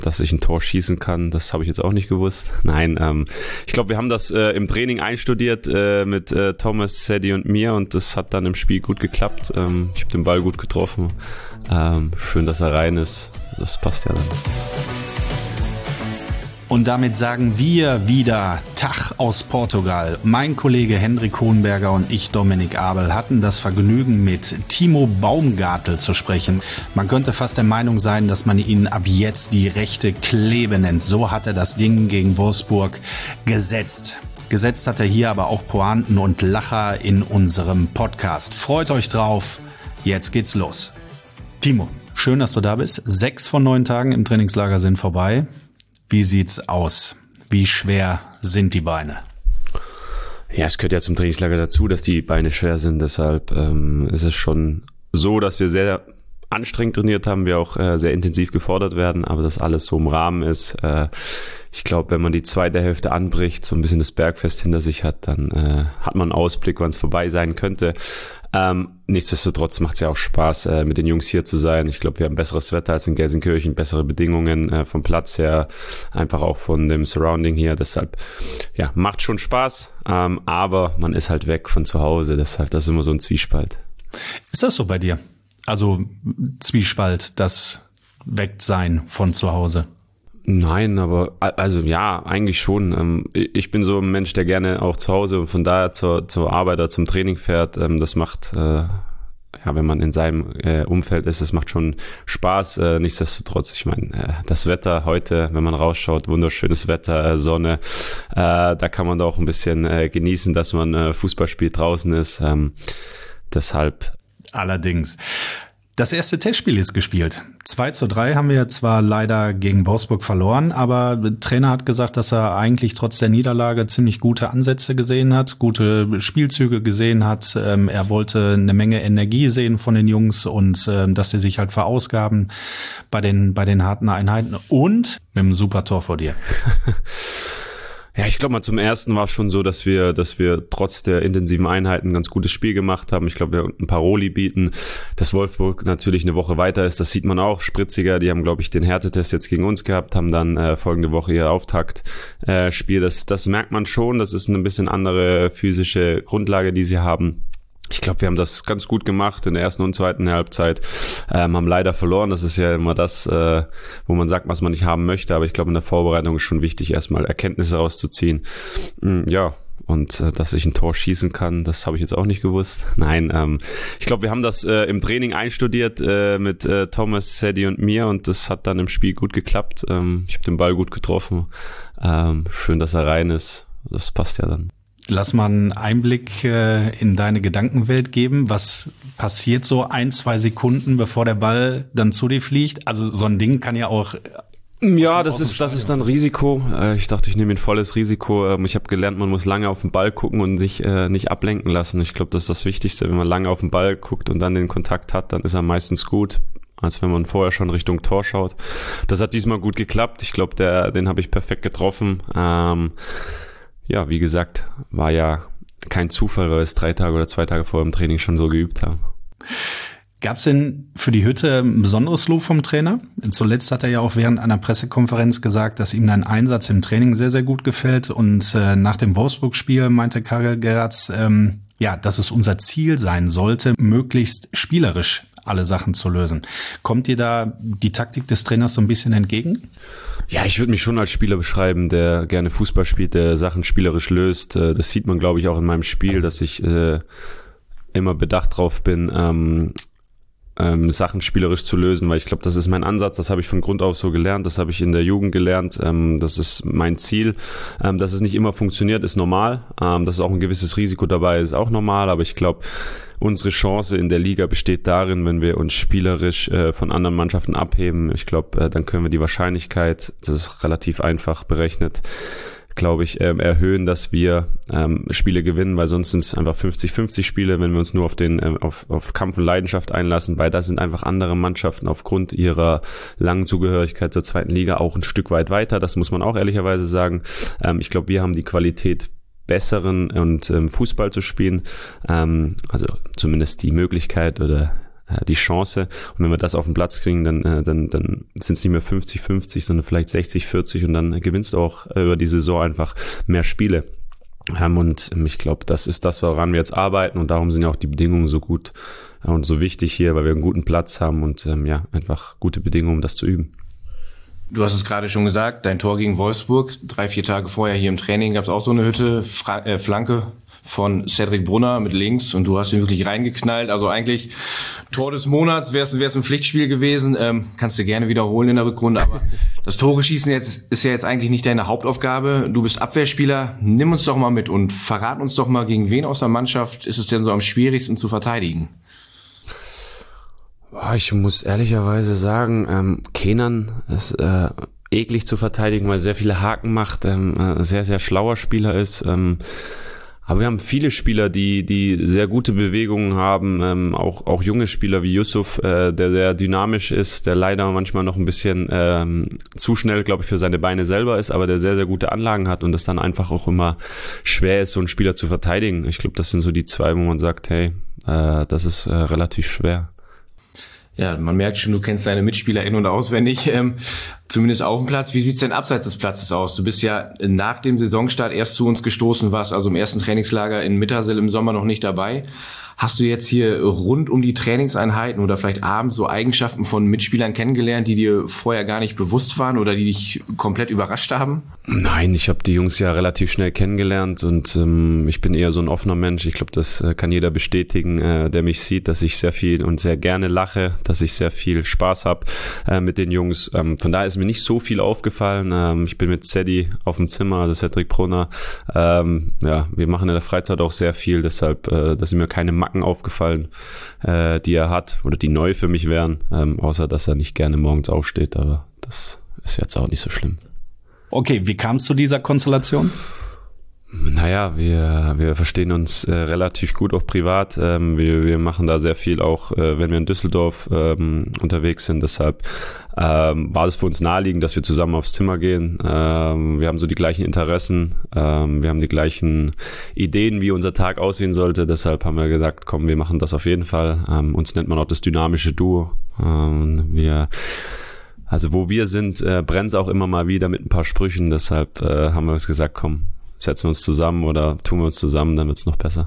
dass ich ein Tor schießen kann, das habe ich jetzt auch nicht gewusst. Nein, ich glaube, wir haben das im Training einstudiert mit Thomas, Sadie und mir und das hat dann im Spiel gut geklappt. Ich habe den Ball gut getroffen. Schön, dass er rein ist. Das passt ja dann. Und damit sagen wir wieder Tag aus Portugal. Mein Kollege Hendrik Hohenberger und ich, Dominik Abel, hatten das Vergnügen, mit Timo Baumgartel zu sprechen. Man könnte fast der Meinung sein, dass man ihn ab jetzt die rechte Klebe nennt. So hat er das Ding gegen Wolfsburg gesetzt. Gesetzt hat er hier aber auch Pointen und Lacher in unserem Podcast. Freut euch drauf. Jetzt geht's los. Timo, schön, dass du da bist. 6 von 9 Tagen im Trainingslager sind vorbei. Wie sieht's aus? Wie schwer sind die Beine? Ja, es gehört ja zum Trainingslager dazu, dass die Beine schwer sind. Deshalb ist es schon so, dass wir sehr anstrengend trainiert haben, wir auch sehr intensiv gefordert werden, aber dass alles so im Rahmen ist. Ich glaube, wenn man die zweite Hälfte anbricht, so ein bisschen das Bergfest hinter sich hat, dann hat man einen Ausblick, wann es vorbei sein könnte. Nichtsdestotrotz macht es ja auch Spaß, mit den Jungs hier zu sein. Ich glaube, wir haben besseres Wetter als in Gelsenkirchen, bessere Bedingungen vom Platz her, einfach auch von dem Surrounding hier. Deshalb, ja, macht schon Spaß, aber man ist halt weg von zu Hause. Deshalb, das ist immer so ein Zwiespalt. Ist das so bei dir? Also Zwiespalt, das Wegsein von zu Hause? Nein, aber also ja, eigentlich schon. Ich bin so ein Mensch, der gerne auch zu Hause und von daher zur Arbeit oder zum Training fährt. Das macht, ja, wenn man in seinem Umfeld ist, das macht schon Spaß. Nichtsdestotrotz, ich meine, das Wetter heute, wenn man rausschaut, wunderschönes Wetter, Sonne, da kann man doch ein bisschen genießen, dass man Fußball spielt, draußen ist. Deshalb. Allerdings. Das erste Testspiel ist gespielt. 2:3 haben wir zwar leider gegen Wolfsburg verloren, aber der Trainer hat gesagt, dass er eigentlich trotz der Niederlage ziemlich gute Ansätze gesehen hat, gute Spielzüge gesehen hat. Er wollte eine Menge Energie sehen von den Jungs und dass sie sich halt verausgaben bei den harten Einheiten und mit einem super Tor vor dir. Ja, ich glaube mal zum ersten war es schon so, dass wir trotz der intensiven Einheiten ein ganz gutes Spiel gemacht haben. Ich glaube, wir ein Paroli bieten, dass Wolfsburg natürlich eine Woche weiter ist. Das sieht man auch, spritziger. Die haben, glaube ich, den Härtetest jetzt gegen uns gehabt, haben dann folgende Woche ihr Auftaktspiel. Das merkt man schon. Das ist eine bisschen andere physische Grundlage, die sie haben. Ich glaube, wir haben das ganz gut gemacht in der ersten und zweiten Halbzeit, haben leider verloren. Das ist ja immer das, wo man sagt, was man nicht haben möchte. Aber ich glaube, in der Vorbereitung ist schon wichtig, erstmal Erkenntnisse rauszuziehen. Ja, und dass ich ein Tor schießen kann, das habe ich jetzt auch nicht gewusst. Nein, ich glaube, wir haben das im Training einstudiert mit Thomas, Sadie und mir und das hat dann im Spiel gut geklappt. Ich habe den Ball gut getroffen. Schön, dass er rein ist. Das passt ja dann. Lass mal einen Einblick in deine Gedankenwelt geben. Was passiert so 1-2 Sekunden, bevor der Ball dann zu dir fliegt? Also so ein Ding kann ja auch... Ja, das ist dann Risiko. Ich dachte, ich nehme ein volles Risiko. Ich habe gelernt, man muss lange auf den Ball gucken und sich nicht ablenken lassen. Ich glaube, das ist das Wichtigste. Wenn man lange auf den Ball guckt und dann den Kontakt hat, dann ist er meistens gut, als wenn man vorher schon Richtung Tor schaut. Das hat diesmal gut geklappt. Ich glaube, den habe ich perfekt getroffen. Ja, wie gesagt, war ja kein Zufall, weil wir es 3 Tage oder 2 Tage vor dem Training schon so geübt haben. Gab es denn für die Hütte ein besonderes Lob vom Trainer? Zuletzt hat er ja auch während einer Pressekonferenz gesagt, dass ihm dein Einsatz im Training sehr, sehr gut gefällt. Und nach dem Wolfsburg-Spiel meinte Karel Geratz, ja, dass es unser Ziel sein sollte, möglichst spielerisch alle Sachen zu lösen. Kommt dir da die Taktik des Trainers so ein bisschen entgegen? Ja, ich würde mich schon als Spieler beschreiben, der gerne Fußball spielt, der Sachen spielerisch löst. Das sieht man, glaube ich, auch in meinem Spiel, dass ich immer bedacht drauf bin, Sachen spielerisch zu lösen, weil ich glaube, das ist mein Ansatz, das habe ich von Grund auf so gelernt, das habe ich in der Jugend gelernt, das ist mein Ziel. Dass es nicht immer funktioniert, ist normal, dass auch ein gewisses Risiko dabei ist, auch normal, aber ich glaube, unsere Chance in der Liga besteht darin, wenn wir uns spielerisch von anderen Mannschaften abheben. Ich glaube, dann können wir die Wahrscheinlichkeit, das ist relativ einfach berechnet, glaube ich, erhöhen, dass wir Spiele gewinnen, weil sonst sind es einfach 50-50 Spiele, wenn wir uns nur auf Kampf und Leidenschaft einlassen, weil da sind einfach andere Mannschaften aufgrund ihrer langen Zugehörigkeit zur zweiten Liga auch ein Stück weit weiter. Das muss man auch ehrlicherweise sagen. Ich glaube, wir haben die Qualität, besseren und Fußball zu spielen, also zumindest die Möglichkeit oder die Chance. Und wenn wir das auf den Platz kriegen, dann sind es nicht mehr 50-50, sondern vielleicht 60-40 und dann gewinnst du auch über die Saison einfach mehr Spiele. Und ich glaube, das ist das, woran wir jetzt arbeiten und darum sind ja auch die Bedingungen so gut und so wichtig hier, weil wir einen guten Platz haben und einfach gute Bedingungen, um das zu üben. Du hast es gerade schon gesagt, dein Tor gegen Wolfsburg, 3-4 Tage vorher hier im Training gab es auch so eine Hütte, Flanke von Cedric Brunner mit links und du hast ihn wirklich reingeknallt. Also eigentlich Tor des Monats, wäre es ein Pflichtspiel gewesen. Kannst du gerne wiederholen in der Rückrunde, aber das Tore schießen ist ja jetzt eigentlich nicht deine Hauptaufgabe. Du bist Abwehrspieler. Nimm uns doch mal mit und verrat uns doch mal, gegen wen aus der Mannschaft ist es denn so am schwierigsten zu verteidigen? Ich muss ehrlicherweise sagen, Kenan ist eklig zu verteidigen, weil er sehr viele Haken macht, sehr, sehr schlauer Spieler ist. Aber wir haben viele Spieler, die sehr gute Bewegungen haben, auch junge Spieler wie Yusuf, der sehr dynamisch ist, der leider manchmal noch ein bisschen zu schnell, glaube ich, für seine Beine selber ist, aber der sehr, sehr gute Anlagen hat und es dann einfach auch immer schwer ist, so einen Spieler zu verteidigen. Ich glaube, das sind so die zwei, wo man sagt, hey, das ist relativ schwer. Ja, man merkt schon, du kennst deine Mitspieler in- und auswendig, zumindest auf dem Platz. Wie sieht's denn abseits des Platzes aus? Du bist ja nach dem Saisonstart erst zu uns gestoßen, warst also im ersten Trainingslager in Mittersill im Sommer noch nicht dabei. Hast du jetzt hier rund um die Trainingseinheiten oder vielleicht abends so Eigenschaften von Mitspielern kennengelernt, die dir vorher gar nicht bewusst waren oder die dich komplett überrascht haben? Nein, ich habe die Jungs ja relativ schnell kennengelernt und ich bin eher so ein offener Mensch. Ich glaube, das kann jeder bestätigen, der mich sieht, dass ich sehr viel und sehr gerne lache, dass ich sehr viel Spaß habe mit den Jungs. Von daher ist mir nicht so viel aufgefallen. Ich bin mit Cedi auf dem Zimmer, das ist Cedric Brunner. Wir machen in der Freizeit auch sehr viel, deshalb da sind mir keine Macken aufgefallen, die er hat oder die neu für mich wären, außer dass er nicht gerne morgens aufsteht, aber das ist jetzt auch nicht so schlimm. Okay, wie kam es zu dieser Konstellation? Naja, wir verstehen uns relativ gut, auch privat. Wir machen da sehr viel, auch wenn wir in Düsseldorf unterwegs sind. Deshalb war es für uns naheliegend, dass wir zusammen aufs Zimmer gehen. Wir haben so die gleichen Interessen, wir haben die gleichen Ideen, wie unser Tag aussehen sollte. Deshalb haben wir gesagt, komm, wir machen das auf jeden Fall. Uns nennt man auch das dynamische Duo. Also wo wir sind, brennt es auch immer mal wieder mit ein paar Sprüchen. Deshalb haben wir uns gesagt, komm, setzen wir uns zusammen oder tun wir uns zusammen, dann wird es noch besser.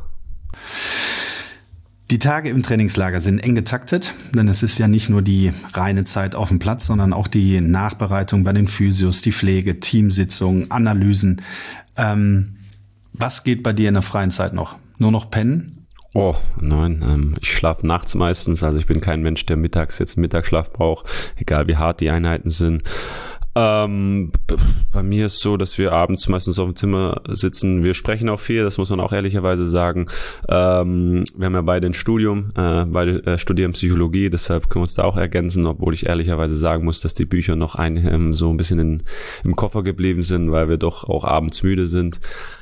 Die Tage im Trainingslager sind eng getaktet, denn es ist ja nicht nur die reine Zeit auf dem Platz, sondern auch die Nachbereitung bei den Physios, die Pflege, Teamsitzungen, Analysen. Was geht bei dir in der freien Zeit noch? Nur noch pennen? Oh, nein, ich schlafe nachts meistens, also ich bin kein Mensch, der mittags jetzt Mittagsschlaf braucht, egal wie hart die Einheiten sind. Bei mir ist so, dass wir abends meistens auf dem Zimmer sitzen. Wir sprechen auch viel, das muss man auch ehrlicherweise sagen. Wir haben ja beide ein Studium, beide studieren Psychologie, deshalb können wir uns da auch ergänzen, obwohl ich ehrlicherweise sagen muss, dass die Bücher noch so ein bisschen im Koffer geblieben sind, weil wir doch auch abends müde sind.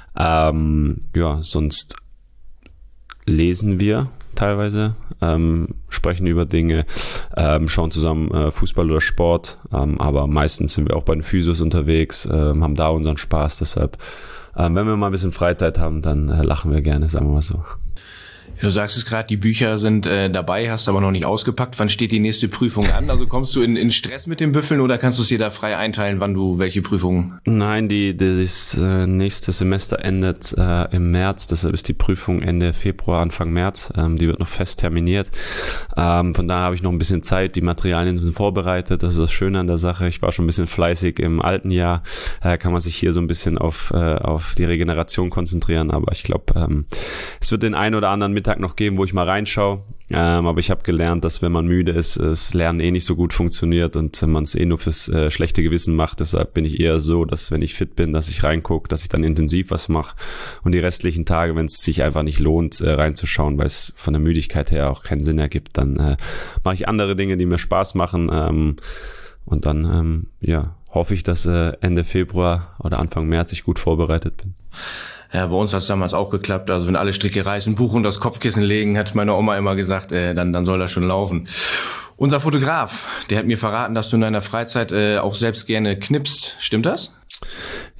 Sonst lesen wir teilweise, sprechen über Dinge, schauen zusammen Fußball oder Sport, aber meistens sind wir auch bei den Physios unterwegs, haben da unseren Spaß, deshalb, wenn wir mal ein bisschen Freizeit haben, dann lachen wir gerne, sagen wir mal so. Du sagst es gerade, die Bücher sind dabei, hast aber noch nicht ausgepackt. Wann steht die nächste Prüfung an? Also kommst du in Stress mit den Büffeln oder kannst du es dir da frei einteilen, wann du welche Prüfungen? Nein, das nächste Semester endet im März, deshalb ist die Prüfung Ende Februar, Anfang März. Die wird noch fest terminiert. Von daher habe ich noch ein bisschen Zeit, die Materialien sind vorbereitet. Das ist das Schöne an der Sache. Ich war schon ein bisschen fleißig im alten Jahr. Kann man sich hier so ein bisschen auf die Regeneration konzentrieren, aber ich glaube, es wird den einen oder anderen Mittag noch geben, wo ich mal reinschaue, aber ich habe gelernt, dass wenn man müde ist, das Lernen nicht so gut funktioniert und man es nur fürs schlechte Gewissen macht. Deshalb bin ich eher so, dass wenn ich fit bin, dass ich reingucke, dass ich dann intensiv was mache und die restlichen Tage, wenn es sich einfach nicht lohnt, reinzuschauen, weil es von der Müdigkeit her auch keinen Sinn ergibt, dann mache ich andere Dinge, die mir Spaß machen und dann hoffe ich, dass Ende Februar oder Anfang März ich gut vorbereitet bin. Ja, bei uns hat es damals auch geklappt. Also wenn alle Stricke reißen, Buch und das Kopfkissen legen, hat meine Oma immer gesagt, dann soll das schon laufen. Unser Fotograf, der hat mir verraten, dass du in deiner Freizeit auch selbst gerne knipst. Stimmt das?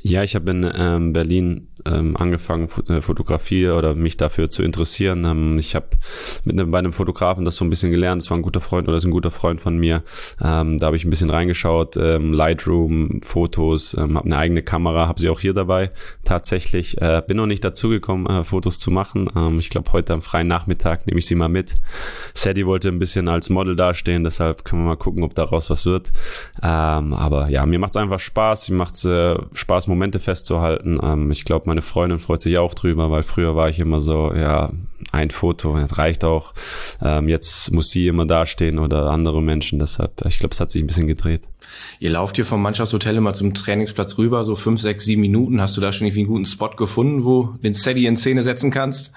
Ja, ich habe in Berlin angefangen, Fotografie oder mich dafür zu interessieren. Ich habe bei einem Fotografen das so ein bisschen gelernt. Das war ein guter Freund oder ist ein guter Freund von mir. Da habe ich ein bisschen reingeschaut, Lightroom, Fotos, habe eine eigene Kamera, habe sie auch hier dabei. Tatsächlich bin noch nicht dazu gekommen, Fotos zu machen. Ich glaube, heute am freien Nachmittag nehme ich sie mal mit. Sadie wollte ein bisschen als Model dastehen, deshalb können wir mal gucken, ob daraus was wird. Aber ja, mir macht es einfach Spaß. Mir macht es Spaß, Momente festzuhalten. Ich glaube, meine Freundin freut sich auch drüber, weil früher war ich immer so, ja, ein Foto, das reicht auch. Jetzt muss sie immer dastehen oder andere Menschen, deshalb, ich glaube, es hat sich ein bisschen gedreht. Ihr lauft hier vom Mannschaftshotel immer zum Trainingsplatz rüber, so 5, 6, 7 Minuten. Hast du da schon irgendwie einen guten Spot gefunden, wo du den Sadie in Szene setzen kannst?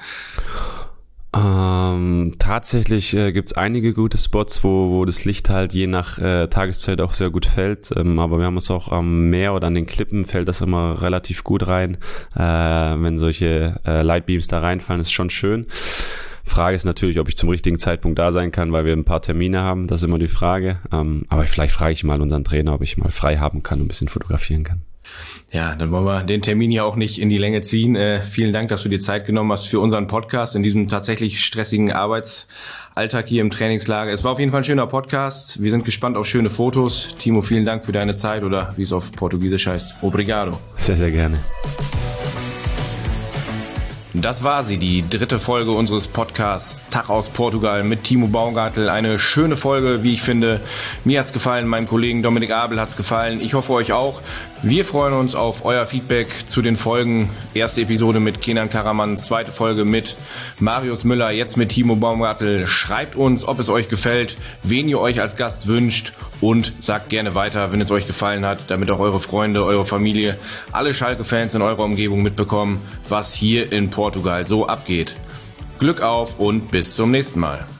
Tatsächlich gibt's einige gute Spots, wo das Licht halt je nach Tageszeit auch sehr gut fällt, aber wir haben es auch am Meer oder an den Klippen fällt das immer relativ gut rein, wenn solche Lightbeams da reinfallen, ist schon schön. Frage ist natürlich, ob ich zum richtigen Zeitpunkt da sein kann, weil wir ein paar Termine haben, das ist immer die Frage, aber vielleicht frage ich mal unseren Trainer, ob ich mal frei haben kann und ein bisschen fotografieren kann. Ja, dann wollen wir den Termin hier auch nicht in die Länge ziehen. Vielen Dank, dass du dir Zeit genommen hast für unseren Podcast in diesem tatsächlich stressigen Arbeitsalltag hier im Trainingslager. Es war auf jeden Fall ein schöner Podcast. Wir sind gespannt auf schöne Fotos. Timo, vielen Dank für deine Zeit oder wie es auf Portugiesisch heißt. Obrigado. Sehr, sehr gerne. Das war sie, die 3. Folge unseres Podcasts Tag aus Portugal mit Timo Baumgartel. Eine schöne Folge, wie ich finde. Mir hat's gefallen, meinem Kollegen Dominik Abel hat's gefallen. Ich hoffe euch auch. Wir freuen uns auf euer Feedback zu den Folgen. Erste Episode mit Kenan Karaman, zweite Folge mit Marius Müller, jetzt mit Timo Baumgartel. Schreibt uns, ob es euch gefällt, wen ihr euch als Gast wünscht und sagt gerne weiter, wenn es euch gefallen hat, damit auch eure Freunde, eure Familie, alle Schalke-Fans in eurer Umgebung mitbekommen, was hier in Portugal so abgeht. Glück auf und bis zum nächsten Mal.